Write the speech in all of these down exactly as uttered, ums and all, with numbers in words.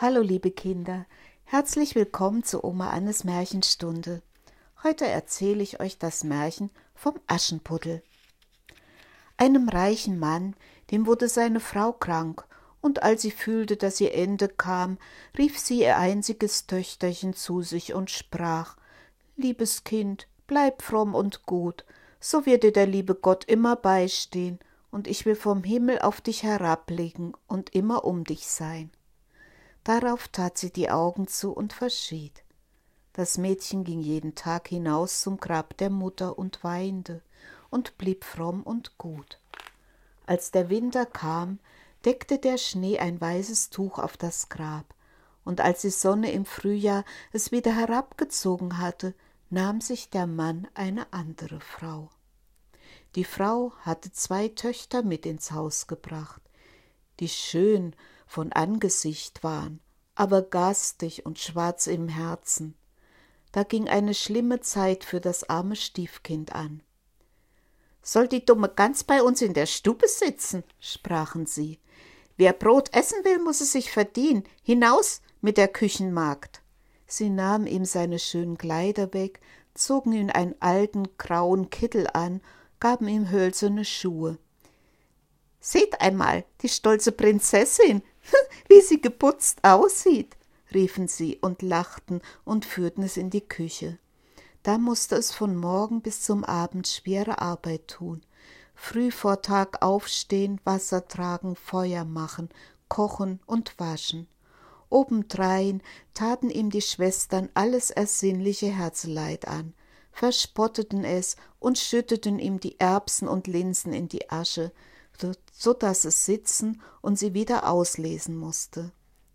Hallo liebe Kinder, herzlich willkommen zu Oma Annes Märchenstunde. Heute erzähle ich euch das Märchen vom Aschenputtel. Einem reichen Mann, dem wurde seine Frau krank, und als sie fühlte, dass ihr Ende kam, rief sie ihr einziges Töchterchen zu sich und sprach: »Liebes Kind, bleib fromm und gut, so wird dir der liebe Gott immer beistehen, und ich will vom Himmel auf dich herabblicken und immer um dich sein.« Darauf tat sie die Augen zu und verschied. Das Mädchen ging jeden Tag hinaus zum Grab der Mutter und weinte und blieb fromm und gut. Als der Winter kam, deckte der Schnee ein weißes Tuch auf das Grab, und als die Sonne im Frühjahr es wieder herabgezogen hatte, nahm sich der Mann eine andere Frau. Die Frau hatte zwei Töchter mit ins Haus gebracht, die schön von Angesicht waren, aber garstig und schwarz im Herzen. Da ging eine schlimme Zeit für das arme Stiefkind an. »Soll die dumme Gans bei uns in der Stube sitzen?« sprachen sie. »Wer Brot essen will, muss es sich verdienen. Hinaus mit der Küchenmagd!« Sie nahmen ihm seine schönen Kleider weg, zogen ihm einen alten grauen Kittel an, gaben ihm hölzerne Schuhe. »Seht einmal, die stolze Prinzessin, wie sie geputzt aussieht«, riefen sie und lachten und führten es in die Küche. Da musste es von Morgen bis zum Abend schwere Arbeit tun. Früh vor Tag aufstehen, Wasser tragen, Feuer machen, kochen und waschen. Obendrein taten ihm die Schwestern alles ersinnliche Herzeleid an, verspotteten es und schütteten ihm die Erbsen und Linsen in die Asche, so daß es sitzen und sie wieder auslesen musste.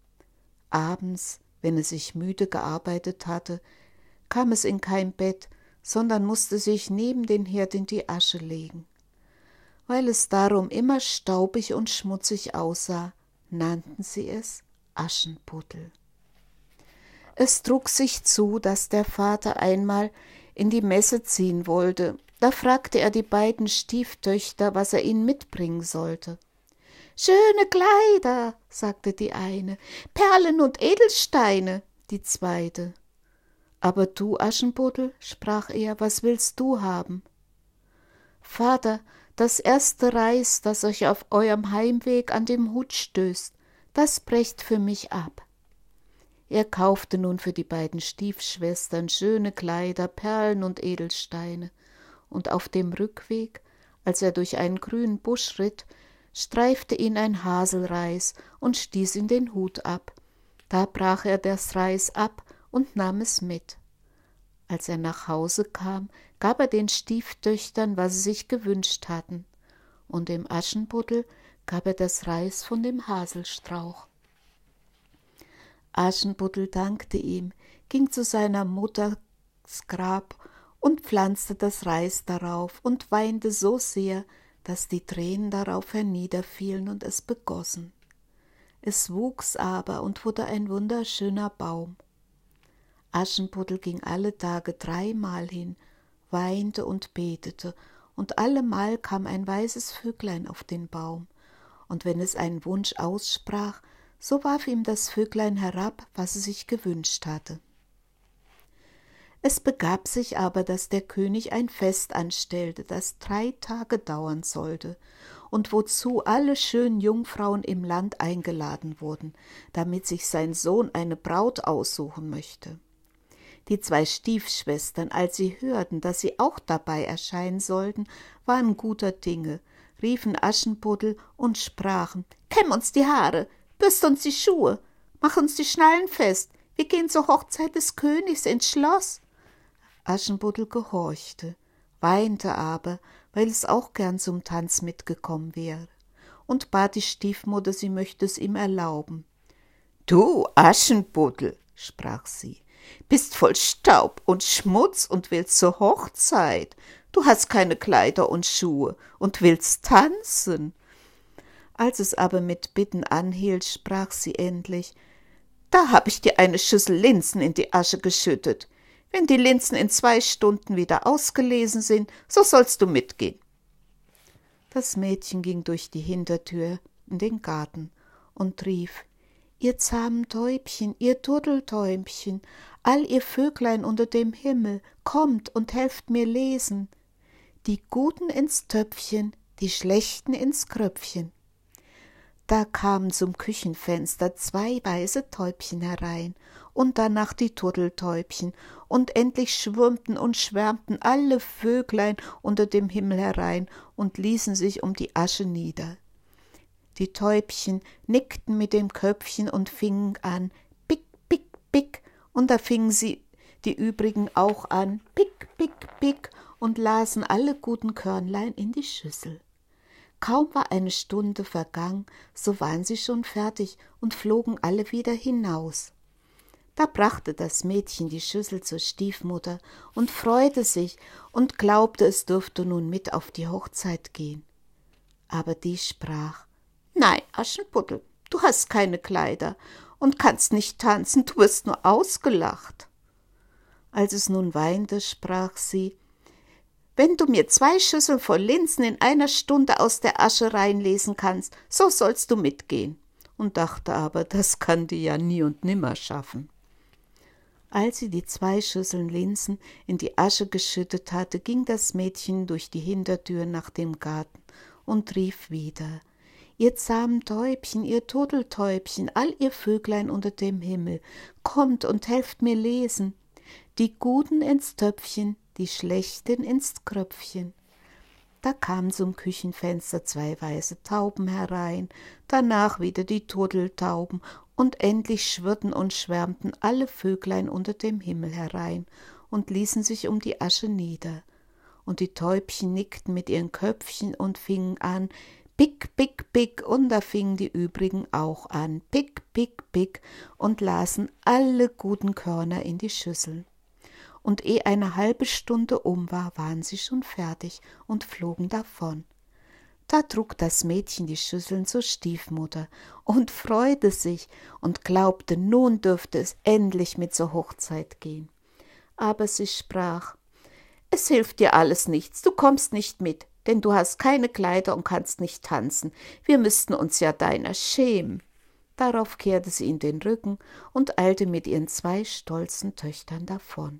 Abends, wenn es sich müde gearbeitet hatte, kam es in kein Bett, sondern musste sich neben den Herd in die Asche legen. Weil es darum immer staubig und schmutzig aussah, nannten sie es Aschenputtel. Es trug sich zu, dass der Vater einmal in die Messe ziehen wollte. Da fragte er die beiden Stieftöchter, was er ihnen mitbringen sollte. »Schöne Kleider«, sagte die eine, »Perlen und Edelsteine«, die zweite. »Aber du, Aschenputtel«, sprach er, »was willst du haben?« »Vater, das erste Reis, das euch auf eurem Heimweg an dem Hut stößt, das brecht für mich ab.« Er kaufte nun für die beiden Stiefschwestern schöne Kleider, Perlen und Edelsteine, und auf dem Rückweg, als er durch einen grünen Busch ritt, streifte ihn ein Haselreis und stieß ihm den Hut ab. Da brach er das Reis ab und nahm es mit. Als er nach Hause kam, gab er den Stieftöchtern, was sie sich gewünscht hatten, und dem Aschenputtel gab er das Reis von dem Haselstrauch. Aschenputtel dankte ihm, ging zu seiner Mutters Grab und pflanzte das Reis darauf und weinte so sehr, dass die Tränen darauf herniederfielen und es begossen. Es wuchs aber und wurde ein wunderschöner Baum. Aschenputtel ging alle Tage dreimal hin, weinte und betete, und allemal kam ein weißes Vöglein auf den Baum, und wenn es einen Wunsch aussprach, so warf ihm das Vöglein herab, was es sich gewünscht hatte. Es begab sich aber, dass der König ein Fest anstellte, das drei Tage dauern sollte, und wozu alle schönen Jungfrauen im Land eingeladen wurden, damit sich sein Sohn eine Braut aussuchen möchte. Die zwei Stiefschwestern, als sie hörten, dass sie auch dabei erscheinen sollten, waren guter Dinge, riefen Aschenputtel und sprachen: »Kämm uns die Haare, bürst uns die Schuhe, mach uns die Schnallen fest, wir gehen zur Hochzeit des Königs ins Schloss.« Aschenputtel gehorchte, weinte aber, weil es auch gern zum Tanz mitgekommen wäre, und bat die Stiefmutter, sie möchte es ihm erlauben. »Du, Aschenputtel«, sprach sie, »bist voll Staub und Schmutz und willst zur Hochzeit. Du hast keine Kleider und Schuhe und willst tanzen.« Als es aber mit Bitten anhielt, sprach sie endlich: »Da hab ich dir eine Schüssel Linsen in die Asche geschüttet. Wenn die Linsen in zwei Stunden wieder ausgelesen sind, so sollst du mitgehen.« Das Mädchen ging durch die Hintertür in den Garten und rief: ihr zahmen Täubchen, ihr Turteltäubchen, all ihr Vöglein unter dem Himmel, kommt und helft mir lesen. Die Guten ins Töpfchen, die Schlechten ins Kröpfchen. Da kamen zum Küchenfenster zwei weiße Täubchen herein und danach die Turteltäubchen, und endlich schwirmten und schwärmten alle Vöglein unter dem Himmel herein und ließen sich um die Asche nieder. Die Täubchen nickten mit dem Köpfchen und fingen an, pick, pick, pick, und da fingen sie die übrigen auch an, pick, pick, pick, und lasen alle guten Körnlein in die Schüssel. Kaum war eine Stunde vergangen, so waren sie schon fertig und flogen alle wieder hinaus. Da brachte das Mädchen die Schüssel zur Stiefmutter und freute sich und glaubte, es dürfte nun mit auf die Hochzeit gehen. Aber die sprach: »Nein, Aschenputtel, du hast keine Kleider und kannst nicht tanzen, du wirst nur ausgelacht.« Als es nun weinte, sprach sie: »Wenn du mir zwei Schüsseln voll Linsen in einer Stunde aus der Asche reinlesen kannst, so sollst du mitgehen«, und dachte aber, das kann die ja nie und nimmer schaffen. Als sie die zwei Schüsseln Linsen in die Asche geschüttet hatte, ging das Mädchen durch die Hintertür nach dem Garten und rief wieder: »Ihr zahmen Täubchen, ihr Turteltäubchen, all ihr Vöglein unter dem Himmel, kommt und helft mir lesen. Die Guten ins Töpfchen, die Schlechten ins Kröpfchen.« Da kamen zum Küchenfenster zwei weiße Tauben herein, danach wieder die Turteltauben, und endlich schwirrten und schwärmten alle Vöglein unter dem Himmel herein und ließen sich um die Asche nieder. Und die Täubchen nickten mit ihren Köpfchen und fingen an, pick, pick, pick, und da fingen die übrigen auch an, pick, pick, pick, und lasen alle guten Körner in die Schüssel. Und ehe eine halbe Stunde um war, waren sie schon fertig und flogen davon. Da trug das Mädchen die Schüsseln zur Stiefmutter und freute sich und glaubte, nun dürfte es endlich mit zur Hochzeit gehen. Aber sie sprach: »Es hilft dir alles nichts, du kommst nicht mit, denn du hast keine Kleider und kannst nicht tanzen. Wir müssten uns ja deiner schämen.« Darauf kehrte sie in den Rücken und eilte mit ihren zwei stolzen Töchtern davon.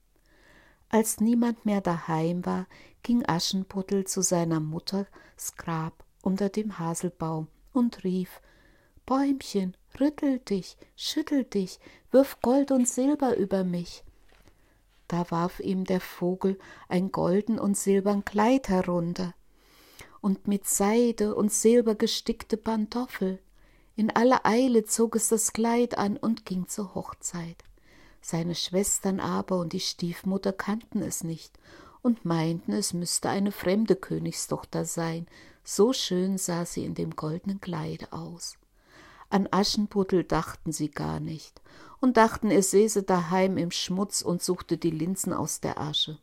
Als niemand mehr daheim war, ging Aschenputtel zu seiner Mutters Grab unter dem Haselbaum und rief: »Bäumchen, rüttel dich, schüttel dich, wirf Gold und Silber über mich.« Da warf ihm der Vogel ein golden und silbern Kleid herunter und mit Seide und Silber gestickte Pantoffel. In aller Eile zog es das Kleid an und ging zur Hochzeit. Seine Schwestern aber und die Stiefmutter kannten es nicht und meinten, es müsste eine fremde Königstochter sein, so schön sah sie in dem goldenen Kleide aus. An Aschenputtel dachten sie gar nicht und dachten, er säße daheim im Schmutz und suchte die Linsen aus der Asche.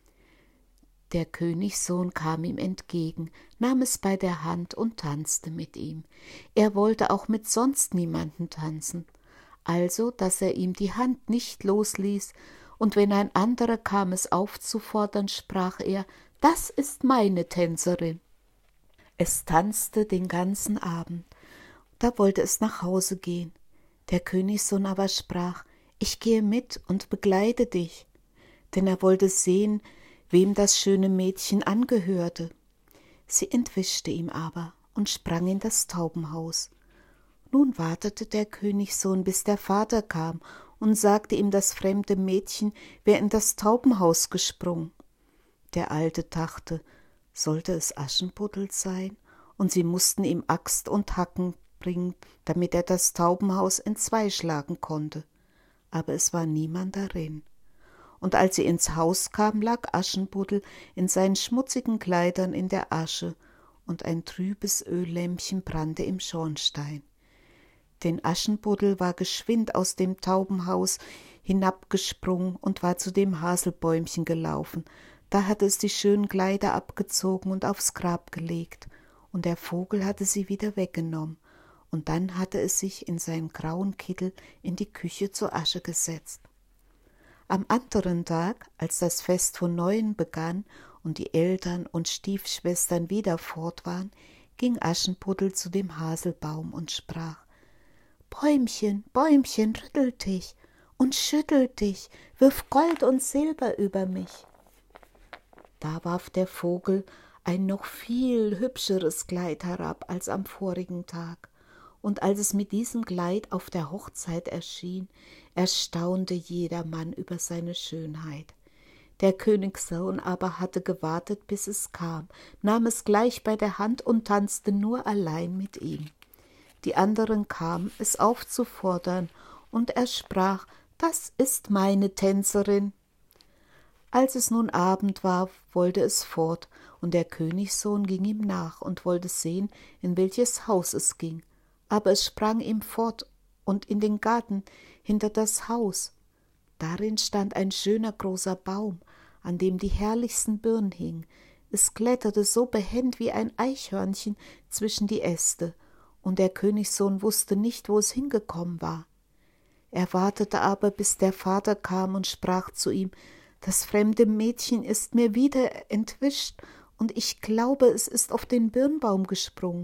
Der Königssohn kam ihm entgegen, nahm es bei der Hand und tanzte mit ihm. Er wollte auch mit sonst niemanden tanzen, also dass er ihm die Hand nicht losließ, und wenn ein anderer kam, es aufzufordern, sprach er: »Das ist meine Tänzerin.« Es tanzte den ganzen Abend, da wollte es nach Hause gehen. Der Königssohn aber sprach: »Ich gehe mit und begleite dich«, denn er wollte sehen, wem das schöne Mädchen angehörte. Sie entwischte ihm aber und sprang in das Taubenhaus. Nun wartete der Königssohn, bis der Vater kam und sagte ihm das fremde Mädchen wäre in das Taubenhaus gesprungen. Der Alte dachte, sollte es Aschenputtel sein, und sie mussten ihm Axt und Hacken bringen, damit er das Taubenhaus entzwei schlagen konnte. Aber es war niemand darin. Und als sie ins Haus kam, lag Aschenputtel in seinen schmutzigen Kleidern in der Asche, und ein trübes Öllämpchen brannte im Schornstein. Denn Aschenputtel war geschwind aus dem Taubenhaus hinabgesprungen und war zu dem Haselbäumchen gelaufen. Da hatte es die schönen Kleider abgezogen und aufs Grab gelegt, und der Vogel hatte sie wieder weggenommen, und dann hatte es sich in seinen grauen Kittel in die Küche zur Asche gesetzt. Am anderen Tag, als das Fest von Neuem begann und die Eltern und Stiefschwestern wieder fort waren, ging Aschenputtel zu dem Haselbaum und sprach: Bäumchen, Bäumchen, rüttel dich und schüttel dich, wirf Gold und Silber über mich. Da warf der Vogel ein noch viel hübscheres Kleid herab als am vorigen Tag, und als es mit diesem Kleid auf der Hochzeit erschien, erstaunte jedermann über seine Schönheit. Der Königssohn aber hatte gewartet, bis es kam, nahm es gleich bei der Hand und tanzte nur allein mit ihm. Die anderen kamen, es aufzufordern, und er sprach: »Das ist meine Tänzerin.« Als es nun Abend war, wollte es fort, und der Königssohn ging ihm nach und wollte sehen, in welches Haus es ging. Aber es sprang ihm fort und in den Garten hinter das Haus. Darin stand ein schöner großer Baum, an dem die herrlichsten Birnen hingen. Es kletterte so behend wie ein Eichhörnchen zwischen die Äste, und der Königssohn wusste nicht, wo es hingekommen war. Er wartete aber, bis der Vater kam und sprach zu ihm: »Das fremde Mädchen ist mir wieder entwischt, und ich glaube, es ist auf den Birnbaum gesprungen.«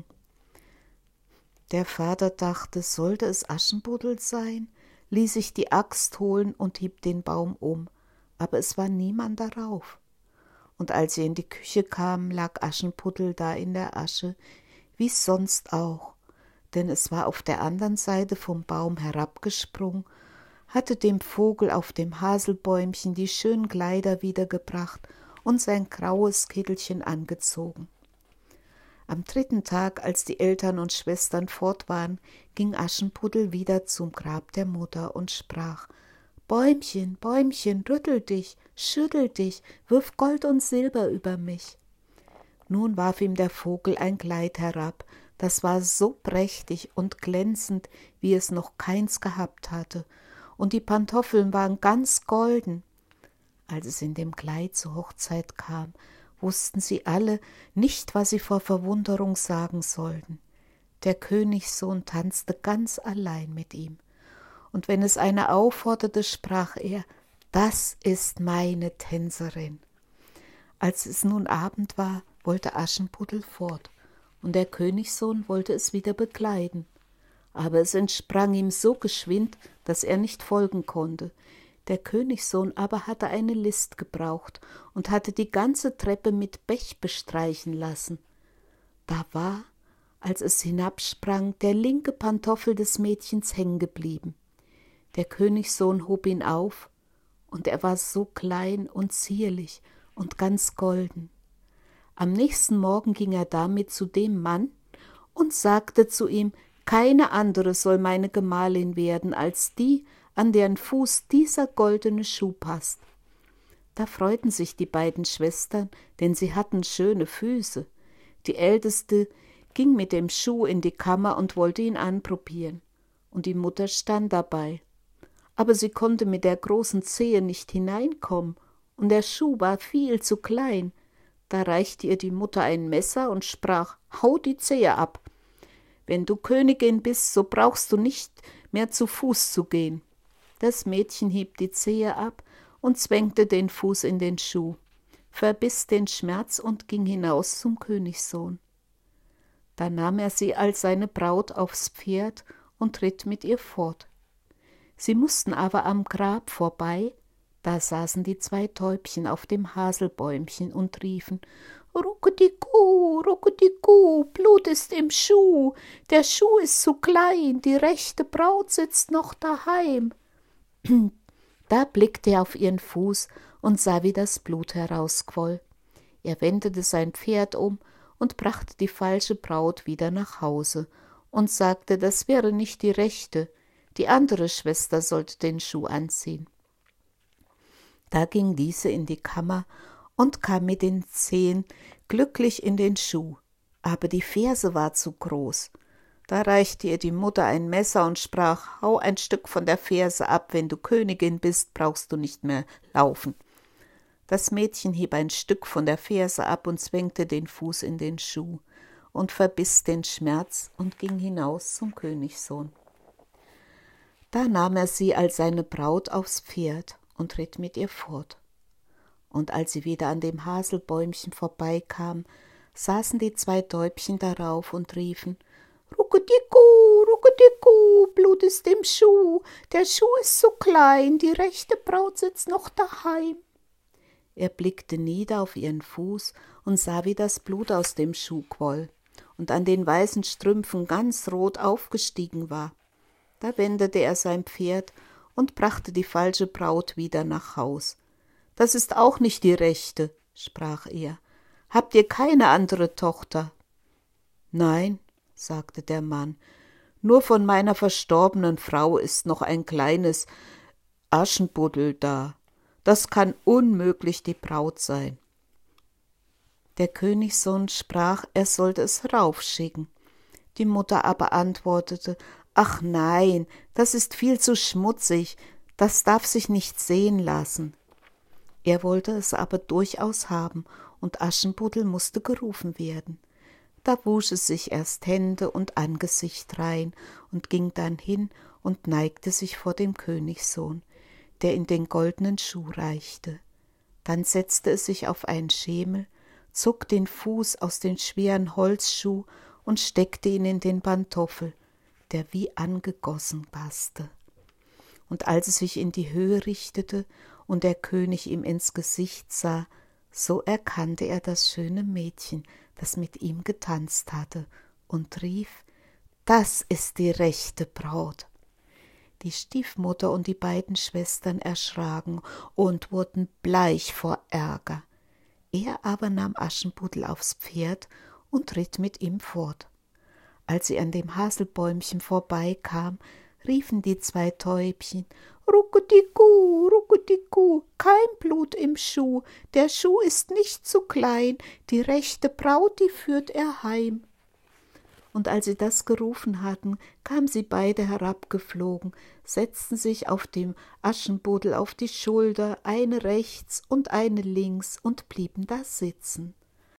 Der Vater dachte, sollte es Aschenputtel sein, ließ sich die Axt holen und hieb den Baum um, aber es war niemand darauf. Und als sie in die Küche kamen, lag Aschenputtel da in der Asche, wie sonst auch, denn es war auf der anderen Seite vom Baum herabgesprungen, hatte dem Vogel auf dem Haselbäumchen die schönen Kleider wiedergebracht und sein graues Kittelchen angezogen. Am dritten Tag, als die Eltern und Schwestern fort waren, ging Aschenputtel wieder zum Grab der Mutter und sprach: »Bäumchen, Bäumchen, rüttel dich, schüttel dich, wirf Gold und Silber über mich.« Nun warf ihm der Vogel ein Kleid herab, das war so prächtig und glänzend, wie es noch keins gehabt hatte, und die Pantoffeln waren ganz golden. Als es in dem Kleid zur Hochzeit kam, wussten sie alle nicht, was sie vor Verwunderung sagen sollten. Der Königssohn tanzte ganz allein mit ihm, und wenn es einer aufforderte, sprach er: »Das ist meine Tänzerin.« Als es nun Abend war, wollte Aschenputtel fort, und der Königssohn wollte es wieder bekleiden. Aber es entsprang ihm so geschwind, dass er nicht folgen konnte. Der Königssohn aber hatte eine List gebraucht und hatte die ganze Treppe mit Pech bestreichen lassen. Da war, als es hinabsprang, der linke Pantoffel des Mädchens hängen geblieben. Der Königssohn hob ihn auf, und er war so klein und zierlich und ganz golden. Am nächsten Morgen ging er damit zu dem Mann und sagte zu ihm: »Keine andere soll meine Gemahlin werden als die, an deren Fuß dieser goldene Schuh passt.« Da freuten sich die beiden Schwestern, denn sie hatten schöne Füße. Die Älteste ging mit dem Schuh in die Kammer und wollte ihn anprobieren, und die Mutter stand dabei. Aber sie konnte mit der großen Zehe nicht hineinkommen, und der Schuh war viel zu klein. Da reichte ihr die Mutter ein Messer und sprach: »Hau die Zehe ab. Wenn du Königin bist, so brauchst du nicht mehr zu Fuß zu gehen.« Das Mädchen hieb die Zehe ab und zwängte den Fuß in den Schuh, verbiß den Schmerz und ging hinaus zum Königssohn. Da nahm er sie als seine Braut aufs Pferd und ritt mit ihr fort. Sie mussten aber am Grab vorbei, da saßen die zwei Täubchen auf dem Haselbäumchen und riefen: »Ruckediku, Ruckediku, Blut ist im Schuh, der Schuh ist zu klein, die rechte Braut sitzt noch daheim.« Da blickte er auf ihren Fuß und sah, wie das Blut herausquoll. Er wendete sein Pferd um und brachte die falsche Braut wieder nach Hause und sagte, das wäre nicht die rechte, die andere Schwester sollte den Schuh anziehen. Da ging diese in die Kammer und kam mit den Zehen glücklich in den Schuh, aber die Ferse war zu groß. Da reichte ihr die Mutter ein Messer und sprach: »Hau ein Stück von der Ferse ab, wenn du Königin bist, brauchst du nicht mehr laufen.« Das Mädchen hieb ein Stück von der Ferse ab und zwängte den Fuß in den Schuh und verbiß den Schmerz und ging hinaus zum Königssohn. Da nahm er sie als seine Braut aufs Pferd und ritt mit ihr fort. Und als sie wieder an dem Haselbäumchen vorbeikamen, saßen die zwei Täubchen darauf und riefen: »Ruckediku, ruckediku, Blut ist im Schuh, der Schuh ist so klein, die rechte Braut sitzt noch daheim. Er blickte nieder auf ihren Fuß und sah, wie das Blut aus dem Schuh quoll und an den weißen Strümpfen ganz rot aufgestiegen war. Da wendete er sein Pferd und brachte die falsche Braut wieder nach Haus. »Das ist auch nicht die rechte«, sprach er. »Habt ihr keine andere Tochter?« »Nein«, sagte der Mann, »nur von meiner verstorbenen Frau ist noch ein kleines Aschenputtel da. Das kann unmöglich die Braut sein.« Der Königssohn sprach, er sollte es heraufschicken. Die Mutter aber antwortete, »Ach nein, das ist viel zu schmutzig, das darf sich nicht sehen lassen.« Er wollte es aber durchaus haben, und Aschenputtel musste gerufen werden. Da wusch es sich erst Hände und Angesicht rein und ging dann hin und neigte sich vor dem Königssohn, der in den goldenen Schuh reichte. Dann setzte es sich auf einen Schemel, zog den Fuß aus dem schweren Holzschuh und steckte ihn in den Pantoffel, der wie angegossen passte. Und als es sich in die Höhe richtete und der König ihm ins Gesicht sah, so erkannte er das schöne Mädchen, das mit ihm getanzt hatte, und rief, »Das ist die rechte Braut!« Die Stiefmutter und die beiden Schwestern erschraken und wurden bleich vor Ärger. Er aber nahm Aschenputtel aufs Pferd und ritt mit ihm fort. Als sie an dem Haselbäumchen vorbeikam, riefen die zwei Täubchen, »Ruckediku, ruckediku, kein Blut im Schuh, der Schuh ist nicht zu klein, die rechte Braut, die führt er heim.« Und als sie das gerufen hatten, kamen sie beide herabgeflogen, setzten sich auf dem Aschenputtel auf die Schulter, eine rechts und eine links, und blieben da sitzen.